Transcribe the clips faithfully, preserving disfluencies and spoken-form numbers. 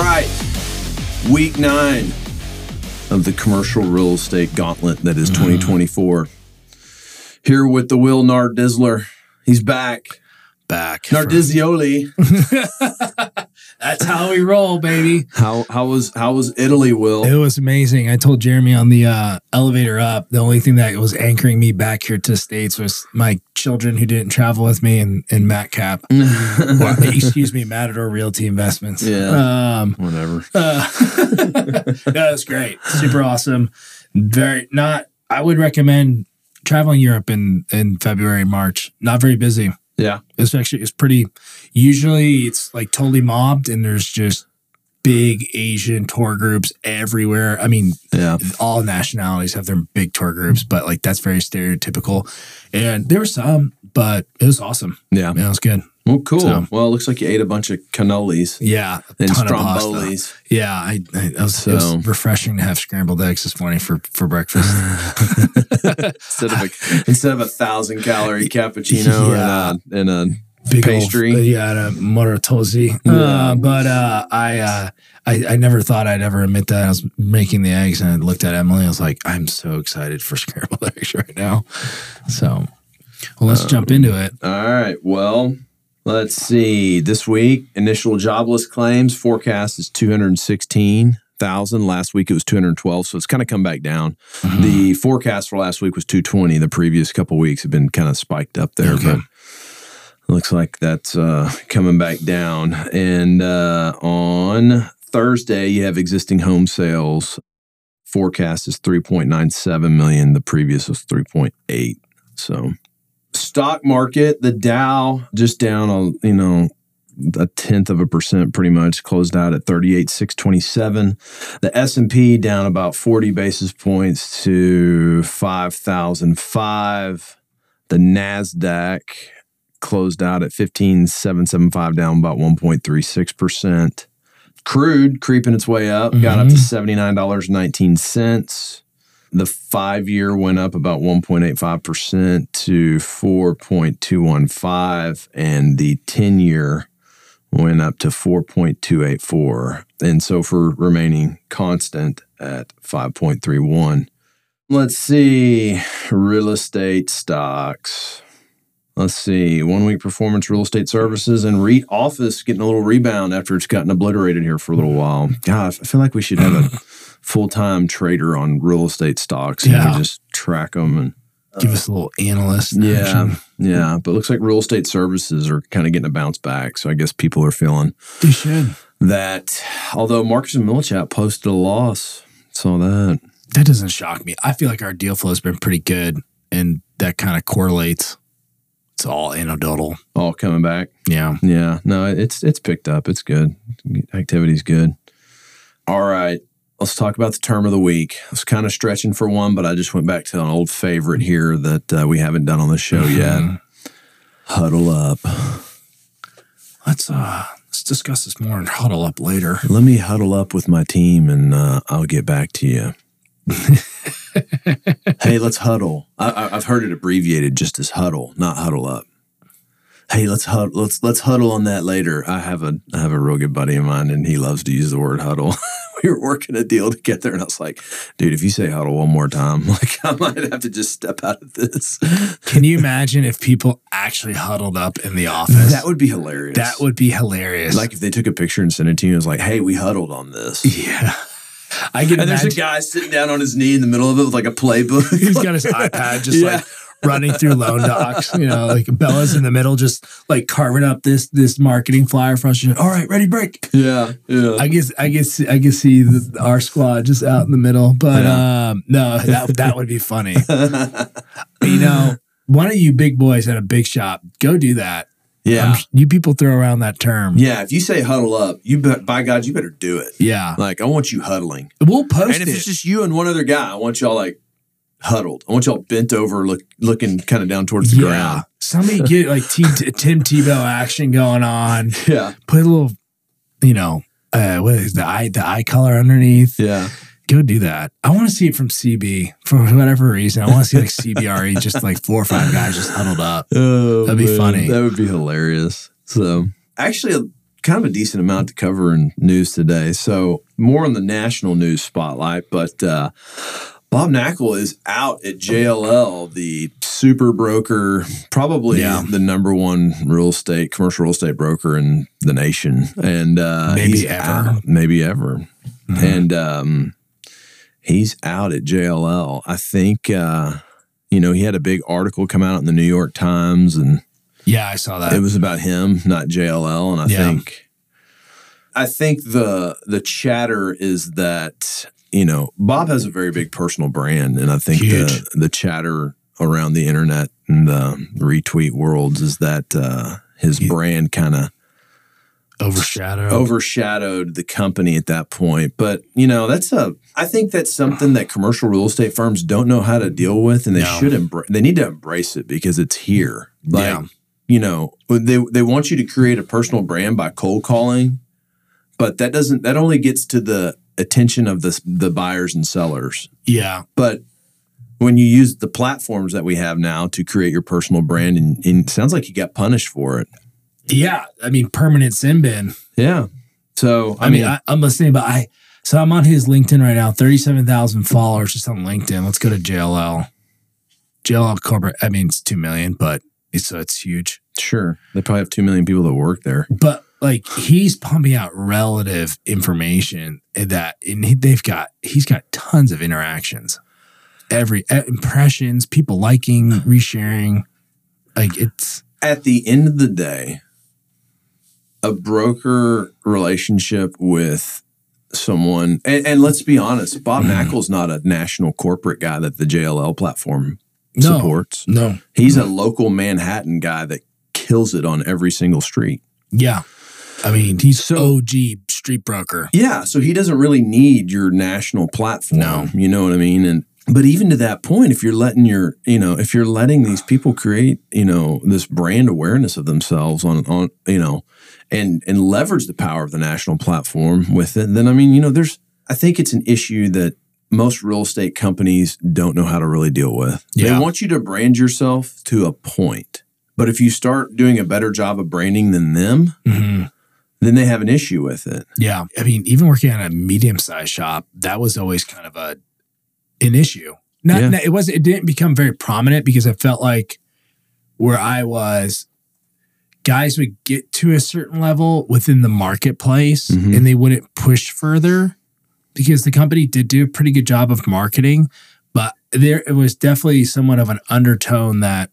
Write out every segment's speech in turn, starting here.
right. Week nine of the commercial real estate gauntlet that is twenty twenty-four. Here with the Will Nardizzler. He's back. Back. Nardizzioli. That's how we roll, baby. How how was how was Italy, Will? It was amazing. I told Jeremy on the uh, elevator up, the only thing that was anchoring me back here to the States was my children who didn't travel with me and, and Matt Cap. Well, excuse me, Matador Realty Investments. Yeah. Um, Whatever. Uh, that was great. Super awesome. Very not, I would recommend traveling Europe in, in February, March. Not very busy. Yeah. It's actually, it's pretty, usually it's like totally mobbed and there's just big Asian tour groups everywhere. I mean, yeah. all nationalities have their big tour groups, but like that's very stereotypical. And there were some, but it was awesome. Yeah. Yeah, it was good. Well, cool. So, well, it looks like you ate a bunch of cannolis. Yeah. And ton of strombolis. pasta. Yeah. I, I, I was, So, it was refreshing to have scrambled eggs this morning for, for breakfast. instead of a instead of a thousand calorie cappuccino Yeah. and a, and a Big pastry. Old, yeah, a Morotosi. Yeah. Uh, but uh, I, uh, I I never thought I'd ever admit that. I was making the eggs and I looked at Emily. I was like, I'm so excited for scrambled eggs right now. So, well, let's um, jump into it. All right. Well, let's see. This week, initial jobless claims forecast is two hundred sixteen thousand. Last week it was two hundred twelve, so it's kind of come back down. Mm-hmm. The forecast for last week was two hundred twenty. The previous couple of weeks have been kind of spiked up there, okay. but looks like that's uh, coming back down. And uh, on Thursday, you have existing home sales. Forecast is three point nine seven million. The previous was three point eight. So, stock market, the Dow just down a you know a tenth of a percent, pretty much closed out at thirty-eight six twenty-seven. The S and P down about forty basis points to five thousand five. The Nasdaq closed out at fifteen seven seventy-five, down about one point three six percent. Crude creeping its way up, got mm-hmm. up to seventy-nine dollars and nineteen cents. The five-year went up about one point eight five percent to four point two one five, and the ten-year went up to four point two eight four. And so for remaining constant at five point three one. Let's see, real estate stocks. Let's see, one-week performance, real estate services, and REIT office getting a little rebound after it's gotten obliterated here for a little while. God, I feel like we should have a full-time trader on real estate stocks and yeah. we just track them and uh, give us a little analyst. Yeah, action. yeah. But it looks like real estate services are kind of getting a bounce back. So I guess people are feeling they should. That. Although Marcus and Millichap posted a loss, saw that. That doesn't shock me. I feel like our deal flow has been pretty good, and that kind of correlates. It's all anecdotal. All coming back. Yeah. Yeah. No, it's it's picked up. It's good. Activity's good. All right. Let's talk about the term of the week. I was kind of stretching for one, but I just went back to an old favorite here that uh, we haven't done on the show yet. Huddle up. Let's uh let's discuss this more and huddle up later. Let me huddle up with my team and uh, I'll get back to you. Hey, let's huddle. I, I've heard it abbreviated just as huddle, not huddle up. Hey, let's huddle. Let's let's huddle on that later. I have a I have a real good buddy of mine, and he loves to use the word huddle. We were working a deal together, and I was like, "Dude, if you say huddle one more time, like I might have to just step out of this." Can you imagine if people actually huddled up in the office? That would be hilarious. That would be hilarious. Like if they took a picture and sent it to you, and was like, "Hey, we huddled on this." Yeah. I can and imagine. There's a guy sitting down on his knee in the middle of it with like a playbook. He's got his iPad just yeah. like running through loan docs. You know, like Bella's in the middle, just like carving up this this marketing flyer for us. All right, ready, break. Yeah, yeah. I guess I guess I can see the, our squad just out in the middle, but yeah. um, no, that that would be funny. You know, one of you big boys at a big shop, go do that. Yeah. Um, you people throw around that term. Yeah. If you say huddle up, you be, by God, you better do it. Yeah. Like, I want you huddling. We'll post it. And if it. it's just you and one other guy, I want y'all like huddled. I want y'all bent over, look, looking kind of down towards the yeah. ground. Somebody get like T- Tim Tebow action going on. Yeah. Put a little, you know, uh, what is the eye, the eye color underneath. Yeah. Go do that. I want to see it from C B for whatever reason. I want to see like C B R E, just like four or five guys just huddled up. Oh, That'd be man. funny. That would be hilarious. So actually, kind of a decent amount to cover in news today. So more on the national news spotlight, but uh, Bob Knakal is out at J L L, the super broker, probably yeah. the number one real estate, commercial real estate broker in the nation. And uh, maybe he's ever. Out, maybe ever. Mm-hmm. And um, he's out at J L L. I think, uh, you know, he had a big article come out in the New York Times, and yeah, I saw that. It was about him, not J L L. And I yeah. think, I think the the chatter is that, you know, Bob has a very big personal brand, and I think the, the chatter around the internet and the retweet worlds is that uh, his he, brand kind of overshadowed overshadowed the company at that point. But, you know, that's a, I think that's something that commercial real estate firms don't know how to deal with, and they no. should embrace, they need to embrace it because it's here. Like, yeah. you know, they, they want you to create a personal brand by cold calling, but that doesn't, that only gets to the attention of the the buyers and sellers. Yeah. But when you use the platforms that we have now to create your personal brand, and, and it sounds like you got punished for it. Yeah. I mean, permanent sin bin. Yeah. So, I, I mean, mean, I, I'm listening, but I, so I'm on his LinkedIn right now, thirty-seven thousand followers just on LinkedIn. Let's go to J L L. J L L corporate, I mean, it's two million, but it's, so it's huge. Sure. They probably have two million people that work there. But like, he's pumping out relative information that, and he, they've got, he's got tons of interactions, every uh, impressions, people liking, resharing. Like, it's at the end of the day, a broker relationship with someone, and, and let's be honest, Bob mm. Knakal is not a national corporate guy that the J L L platform no, supports. No, he's no. a local Manhattan guy that kills it on every single street. Yeah. I mean, he's so O G street broker. Yeah, so he doesn't really need your national platform. No. You know what I mean? And but even to that point, if you're letting your, you know, if you're letting these people create, you know, this brand awareness of themselves on, on, you know, and and leverage the power of the national platform with it, then I mean, you know, there's, I think it's an issue that most real estate companies don't know how to really deal with. Yeah. They want you to brand yourself to a point, but if you start doing a better job of branding than them, mm-hmm. then they have an issue with it. Yeah. I mean, even working at a medium-sized shop, that was always kind of a an issue. Not, yeah. not, it was. It didn't become very prominent because I felt like where I was, guys would get to a certain level within the marketplace mm-hmm. and they wouldn't push further because the company did do a pretty good job of marketing, but there it was definitely somewhat of an undertone that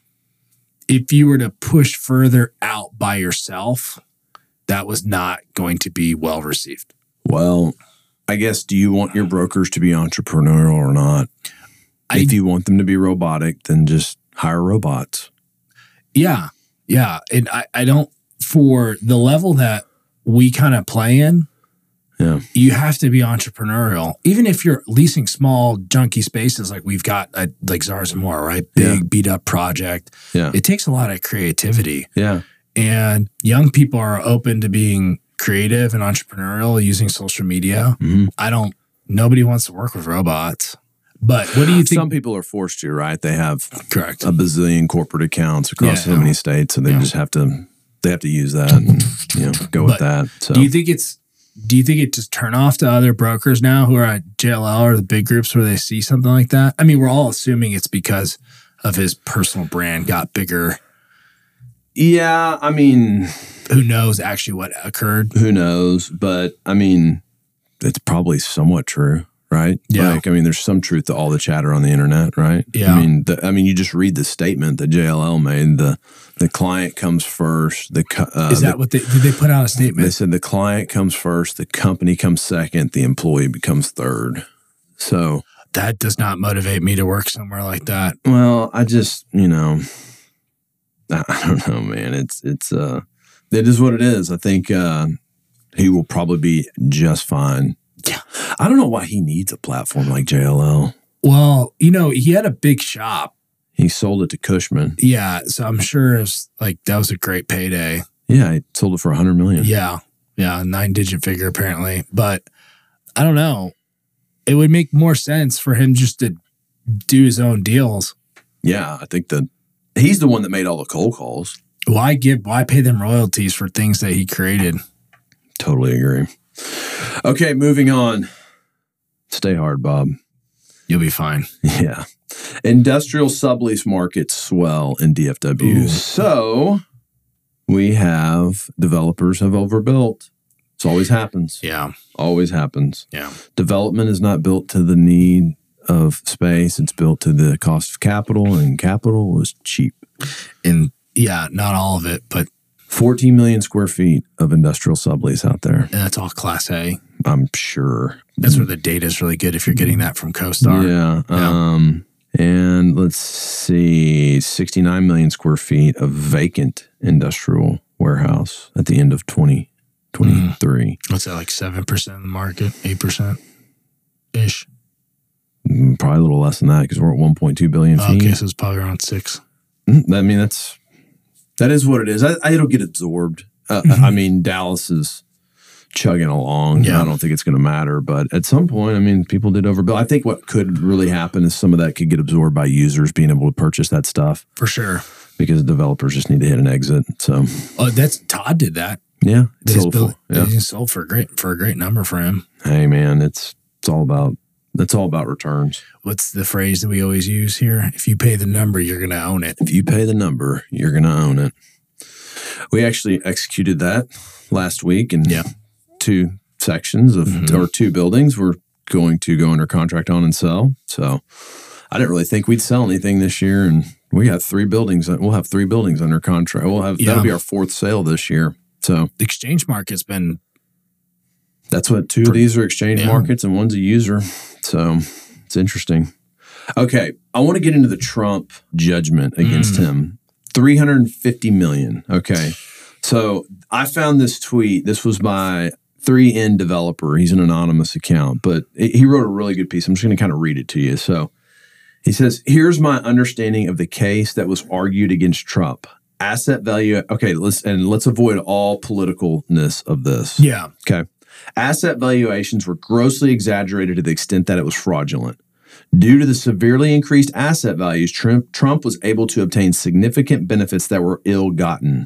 if you were to push further out by yourself, that was not going to be well received. Well, I guess, do you want your brokers to be entrepreneurial or not? I, if you want them to be robotic, then just hire robots. Yeah. Yeah. And I, I don't, for the level that we kind of play in, yeah, you have to be entrepreneurial. Even if you're leasing small, junky spaces like we've got at like Zars and More, right? Big, yeah. beat up project. Yeah. It takes a lot of creativity. Yeah. And young people are open to being creative and entrepreneurial using social media. Mm-hmm. I don't, nobody wants to work with robots. But what do you think? Some people are forced to, right? They have correct a bazillion corporate accounts across yeah, so many states, and they yeah. just have to, they have to use that and, you know, go with that. So do you think it's, do you think it just turn off to other brokers now who are at J L L or the big groups where they see something like that? I mean, we're all assuming it's because of his personal brand got bigger. Yeah, I mean, who knows actually what occurred? Who knows? But I mean, it's probably somewhat true, right? Yeah. Like, I mean, there's some truth to all the chatter on the internet, right? Yeah. I mean, the, I mean, you just read the statement that J L L made. The the client comes first. The uh, is that the, what they did? They put out a statement. They said the client comes first, the company comes second, the employee becomes third. So that does not motivate me to work somewhere like that. Well, I just, you know. I don't know, man. It's it's uh, it is what it is. I think uh, he will probably be just fine. Yeah, I don't know why he needs a platform like J L L. Well, you know, he had a big shop. He sold it to Cushman. Yeah, so I'm sure it's like that was a great payday. Yeah, he sold it for a hundred million. Yeah, yeah, nine digit figure apparently. But I don't know. It would make more sense for him just to do his own deals. Yeah, I think that. He's the one that made all the cold calls. Why give? Why pay them royalties for things that he created? Totally agree. Okay, moving on. Stay hard, Bob. You'll be fine. Yeah. Industrial sublease markets swell in D F W. Ooh. So we have developers have overbuilt. This always happens. Yeah. Always happens. Yeah. Development is not built to the need of space. It's built to the cost of capital, and capital was cheap. And yeah, not all of it, but fourteen million square feet of industrial sublease out there. And that's all Class A. I'm sure. That's where the data is really good if you're getting that from CoStar. Yeah. yeah. Um, and let's see, sixty-nine million square feet of vacant industrial warehouse at the end of twenty twenty-three. Mm. What's that, like seven percent of the market, eight percent-ish? Probably a little less than that because we're at one point two billion feet. Okay, so it's probably around six. I mean, that's that is what it is. I, I, it'll get absorbed. Uh, mm-hmm. I mean, Dallas is chugging along. Yeah. I don't think it's going to matter. But at some point, I mean, people did overbuild. I think what could really happen is some of that could get absorbed by users being able to purchase that stuff. For sure. Because developers just need to hit an exit. So, oh, that's Todd did that. Yeah. They sold, built, yeah. He sold for a great for a great number for him. Hey, man, it's it's all about it's all about returns. What's the phrase that we always use here? If you pay the number, you're going to own it. If you pay the number, you're going to own it. We actually executed that last week, and yeah. two sections of mm-hmm. or two buildings we're going to go under contract on and sell. So I didn't really think we'd sell anything this year, and we got three buildings. We'll have three buildings under contract. We'll have yeah. that'll be our fourth sale this year. So the exchange market's been. That's what two of these are exchange yeah. markets, and one's a user. So it's interesting. Okay, I want to get into the Trump judgment against mm. him. three hundred fifty million dollars. Okay. So I found this tweet. This was by three N Developer. He's an anonymous account, but he wrote a really good piece. I'm just going to kind of read it to you. So he says, here's my understanding of the case that was argued against Trump. Asset value. Okay, let's and let's avoid all politicalness of this. Yeah. Okay. Asset valuations were grossly exaggerated to the extent that it was fraudulent. Due to the severely increased asset values, Trump, Trump was able to obtain significant benefits that were ill-gotten.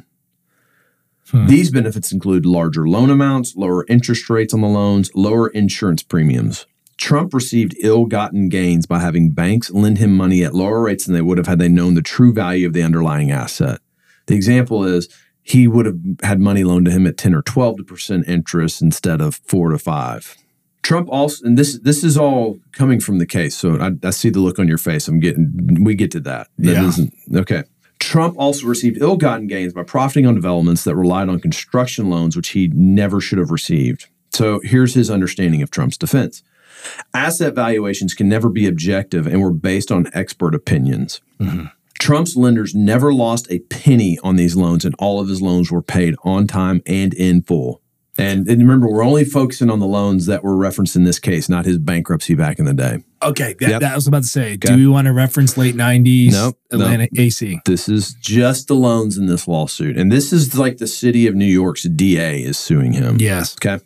Hmm. These benefits include larger loan amounts, lower interest rates on the loans, lower insurance premiums. Trump received ill-gotten gains by having banks lend him money at lower rates than they would have had they known the true value of the underlying asset. The example is he would have had money loaned to him at ten or twelve percent interest instead of four to five. Trump also, and this this is all coming from the case, so I, I see the look on your face. I'm getting, we get to that. That yeah. isn't okay. Trump also received ill-gotten gains by profiting on developments that relied on construction loans, which he never should have received. So here's his understanding of Trump's defense. Asset valuations can never be objective and were based on expert opinions. Mm-hmm. Trump's lenders never lost a penny on these loans, and all of his loans were paid on time and in full. And, and remember, we're only focusing on the loans that were referenced in this case, not his bankruptcy back in the day. Okay, that, yep. that I was about to say. Okay. Do we want to reference late nineties nope, Atlanta nope. A C? This is just the loans in this lawsuit. And this is like the city of New York's D A is suing him. Yes. Okay.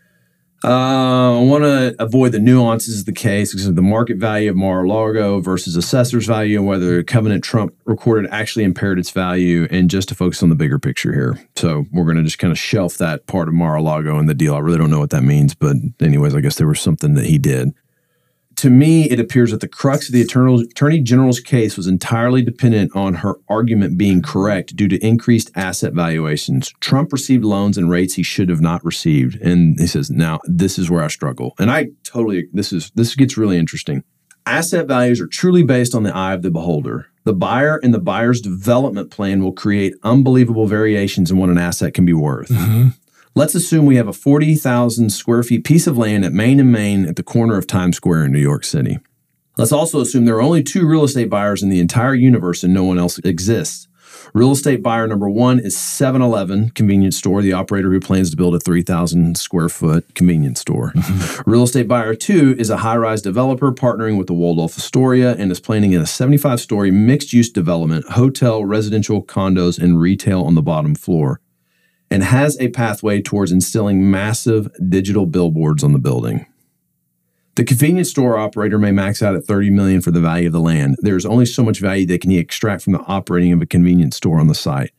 Uh, I want to avoid the nuances of the case because of the market value of Mar-a-Lago versus assessor's value and whether Covenant Trump recorded actually impaired its value, and just to focus on the bigger picture here. So we're going to just kind of shelf that part of Mar-a-Lago in the deal. I really don't know what that means, but anyways, I guess there was something that he did. To me, it appears that the crux of the Attorney General's case was entirely dependent on her argument being correct due to increased asset valuations. Trump received loans and rates he should have not received. And he says, now, this is where I struggle. And I totally, this is this gets really interesting. Asset values are truly based on the eye of the beholder. The buyer and the buyer's development plan will create unbelievable variations in what an asset can be worth. Mm-hmm. Let's assume we have a forty thousand square feet piece of land at Main and Main at the corner of Times Square in New York City. Let's also assume there are only two real estate buyers in the entire universe and no one else exists. Real estate buyer number one is seven eleven convenience store, the operator who plans to build a three thousand square foot convenience store. Mm-hmm. Real estate buyer two is a high-rise developer partnering with the Waldorf Astoria and is planning a seventy-five story mixed-use development, hotel, residential, condos, and retail on the bottom floor, and has a pathway towards installing massive digital billboards on the building. The convenience store operator may max out at thirty million dollars for the value of the land. There is only so much value they can extract from the operating of a convenience store on the site.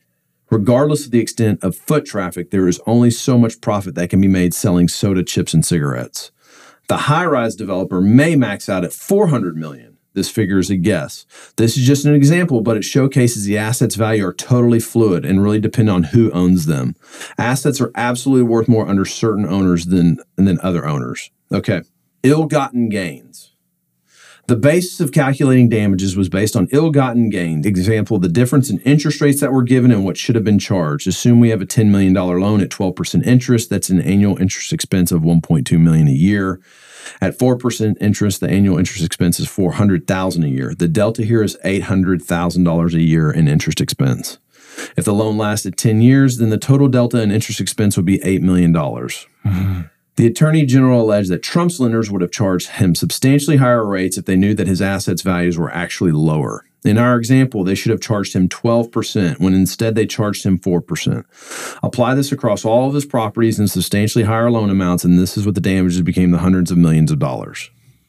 Regardless of the extent of foot traffic, there is only so much profit that can be made selling soda, chips, and cigarettes. The high-rise developer may max out at four hundred million dollars. This figure is a guess. This is just an example, but it showcases the assets' value are totally fluid and really depend on who owns them. Assets are absolutely worth more under certain owners than, than other owners. Okay, ill-gotten gains. The basis of calculating damages was based on ill-gotten gain. Example, the difference in interest rates that were given and what should have been charged. Assume we have a ten million dollars loan at twelve percent interest. That's an annual interest expense of one point two million dollars a year. At four percent interest, the annual interest expense is four hundred thousand dollars a year. The delta here is eight hundred thousand dollars a year in interest expense. If the loan lasted ten years, then the total delta in interest expense would be eight million dollars. Mm-hmm. The Attorney General alleged that Trump's lenders would have charged him substantially higher rates if they knew that his assets' values were actually lower. In our example, they should have charged him twelve percent when instead they charged him four percent. Apply this across all of his properties and substantially higher loan amounts, and this is what the damages became the hundreds of millions of dollars.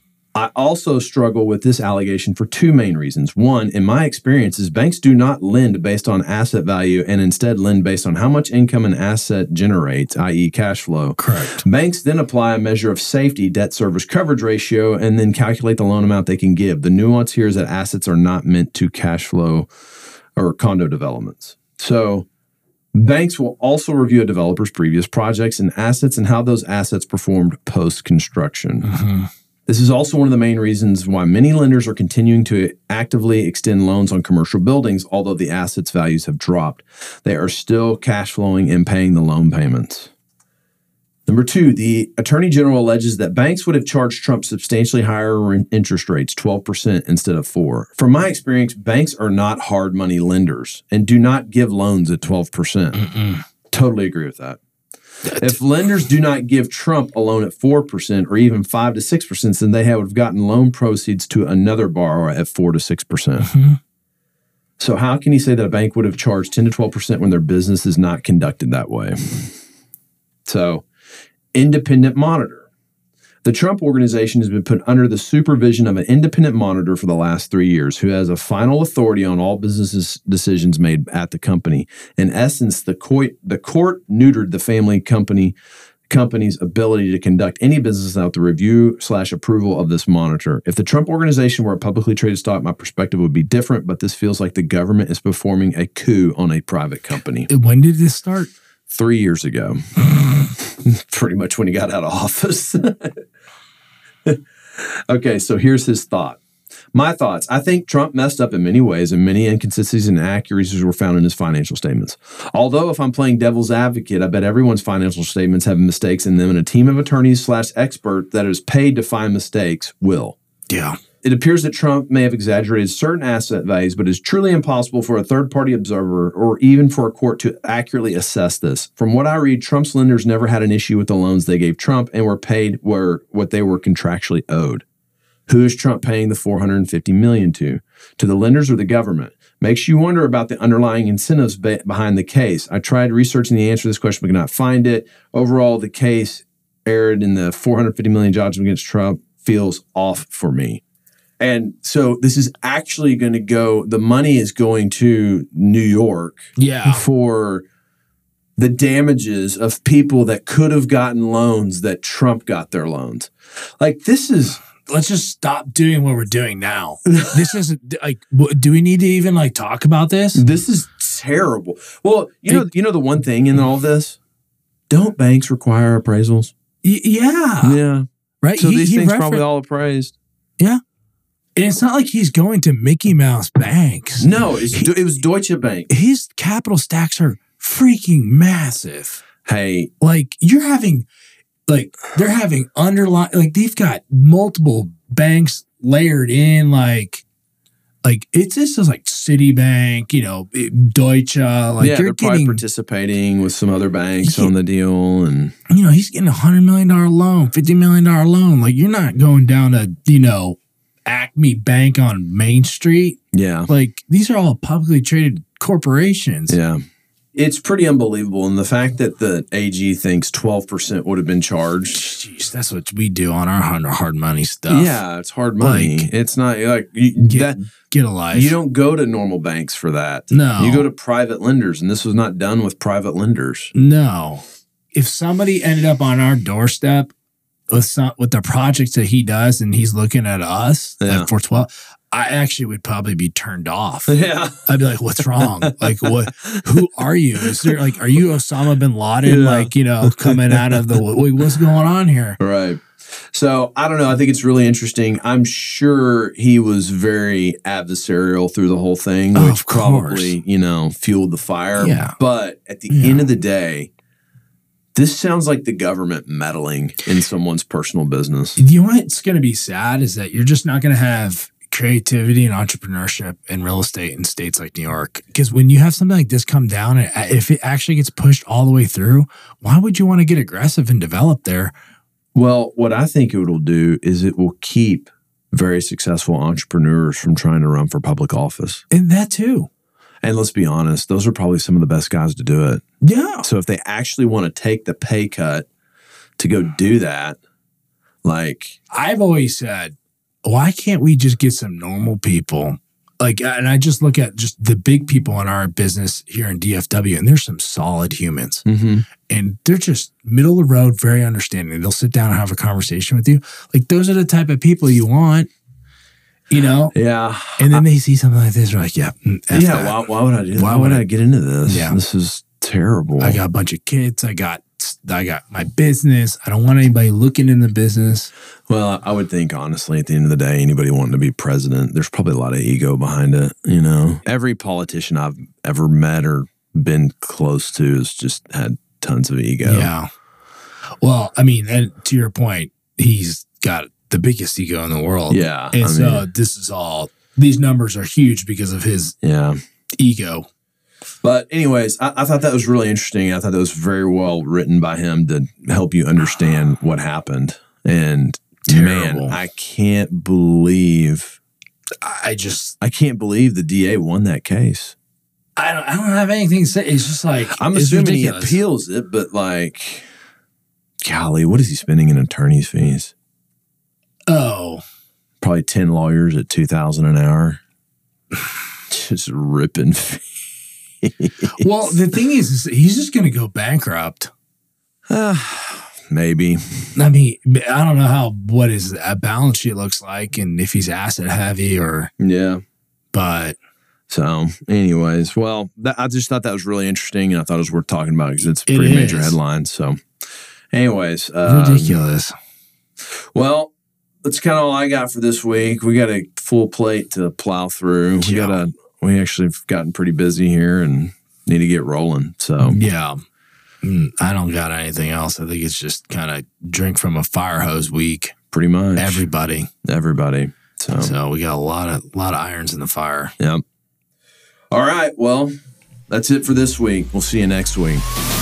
I also struggle with this allegation for two main reasons. One, in my experience, is banks do not lend based on asset value and instead lend based on how much income an asset generates, that is cash flow. Correct. Banks then apply a measure of safety, debt service coverage ratio, and then calculate the loan amount they can give. The nuance here is that assets are not meant to cash flow or condo developments. So banks will also review a developer's previous projects and assets and how those assets performed post-construction. Mm-hmm. This is also one of the main reasons why many lenders are continuing to actively extend loans on commercial buildings, although the assets' values have dropped. They are still cash flowing and paying the loan payments. Number two, the Attorney General alleges that banks would have charged Trump substantially higher interest rates, twelve percent instead of four. From my experience, banks are not hard money lenders and do not give loans at twelve percent. Mm-mm. Totally agree with that. If lenders do not give Trump a loan at four percent or even five to six percent, then they have gotten loan proceeds to another borrower at four to six percent. Mm-hmm. So how can he say that a bank would have charged ten to twelve percent when their business is not conducted that way? So, independent monitor. The Trump Organization has been put under the supervision of an independent monitor for the last three years who has a final authority on all business decisions made at the company. In essence, the, co- the court neutered the family company company's ability to conduct any business without the review slash approval of this monitor. If the Trump Organization were a publicly traded stock, my perspective would be different, but this feels like the government is performing a coup on a private company. When did this start? Three years ago. Pretty much when he got out of office. Okay, so here's his thought. My thoughts. I think Trump messed up in many ways, and many inconsistencies and inaccuracies were found in his financial statements. Although, if I'm playing devil's advocate, I bet everyone's financial statements have mistakes in them, and a team of attorneys slash expert that is paid to find mistakes will. Yeah. It appears that Trump may have exaggerated certain asset values, but it's truly impossible for a third-party observer or even for a court to accurately assess this. From what I read, Trump's lenders never had an issue with the loans they gave Trump and were paid were what they were contractually owed. Who is Trump paying the four hundred fifty million dollars to? To the lenders or the government? Makes you wonder about the underlying incentives be- behind the case. I tried researching the answer to this question, but could not find it. Overall, the case erred in the four hundred fifty million dollars judgment against Trump feels off for me. And so this is actually going to go, the money is going to New York yeah. for the damages of people that could have gotten loans that Trump got their loans. Like this is... Let's just stop doing what we're doing now. This isn't like, do we need to even like talk about this? This is terrible. Well, you know, you know the one thing in all this, don't banks require appraisals? Y- yeah. Yeah. Right. So he, these he things refer- probably all appraised. Yeah. And it's not like he's going to Mickey Mouse banks. No, it's, he, it was Deutsche Bank. His capital stacks are freaking massive. Hey. Like you're having... Like they're having underlying, like they've got multiple banks layered in, like, like it's just like Citibank, you know, Deutsche, like yeah, you're they're getting probably participating with some other banks yeah, on the deal, and you know he's getting a hundred million dollar loan, fifty million dollar loan. Like you're not going down to you know Acme Bank on Main Street. Yeah, like these are all publicly traded corporations. Yeah. It's pretty unbelievable. And the fact that the A G thinks twelve percent would have been charged. Jeez, that's what we do on our hard, hard money stuff. Yeah, it's hard money. Like, it's not like you, get, that. Get a life. You don't go to normal banks for that. No. You go to private lenders, and this was not done with private lenders. No. If somebody ended up on our doorstep with some, with the projects that he does and he's looking at us Yeah. at four twelve, I actually would probably be turned off. Yeah. I'd be like, what's wrong? Like, what, who are you? Is there like, are you Osama bin Laden? Yeah. Like, you know, coming out of the, wait, what's going on here? Right. So I don't know. I think it's really interesting. I'm sure he was very adversarial through the whole thing, Oh, which of course. probably, you know, fueled the fire. Yeah. But at the Yeah. end of the day, this sounds like the government meddling in someone's personal business. You know what's going to be sad is that you're just not going to have creativity and entrepreneurship in real estate in states like New York. Because when you have something like this come down, and if it actually gets pushed all the way through, why would you want to get aggressive and develop there? Well, what I think it will do is it will keep very successful entrepreneurs from trying to run for public office. And that too. And let's be honest, those are probably some of the best guys to do it. Yeah. So if they actually want to take the pay cut to go do that, like, I've always said, why can't we just get some normal people? Like, and I just look at just the big people in our business here in D F W, and there's some solid humans. mm-hmm. And they're just middle of the road, very understanding. They'll sit down and have a conversation with you. Like, those are the type of people you want, you know? yeah. And then they see something like this, they're like, yeah, mm, F Yeah. that. Why, why would I do that? Why Why would would I- I get into this? Yeah. This is terrible. I got a bunch of kids. I got, I got my business. I don't want anybody looking in the business. Well, I would think, honestly, at the end of the day, anybody wanting to be president, there's probably a lot of ego behind it. You know, every politician I've ever met or been close to has just had tons of ego. Yeah. Well, I mean, and to your point, he's got the biggest ego in the world. Yeah. And I so mean, this is all, these numbers are huge because of his yeah. ego. But anyways, I, I thought that was really interesting. I thought that was very well written by him to help you understand what happened. And Terrible. man, I can't believe, I just, I can't believe the D A won that case. I don't, I don't have anything to say. It's just like, I'm it's assuming ridiculous. he appeals it, but like, golly, what is he spending in attorney's fees? Oh, Probably ten lawyers at two thousand an hour. Just ripping fees. well, the thing is, is he's just going to go bankrupt. Uh, maybe. I mean, I don't know how, what his uh, balance sheet looks like and if he's asset heavy or, Yeah. but So, anyways, well, that, I just thought that was really interesting, and I thought it was worth talking about because it's a It pretty major is. headline. So, anyways, um, ridiculous. well, that's kind of all I got for this week. We got a full plate to plow through. We Yeah. got a. We actually have gotten pretty busy here and need to get rolling. So, Yeah. Mm, I don't got anything else. I think it's just kind of drink from a fire hose week. pretty much Everybody. everybody. So, So we got a lot of lot of irons in the fire. yep. All right. Well, that's it for this week. We'll see you next week.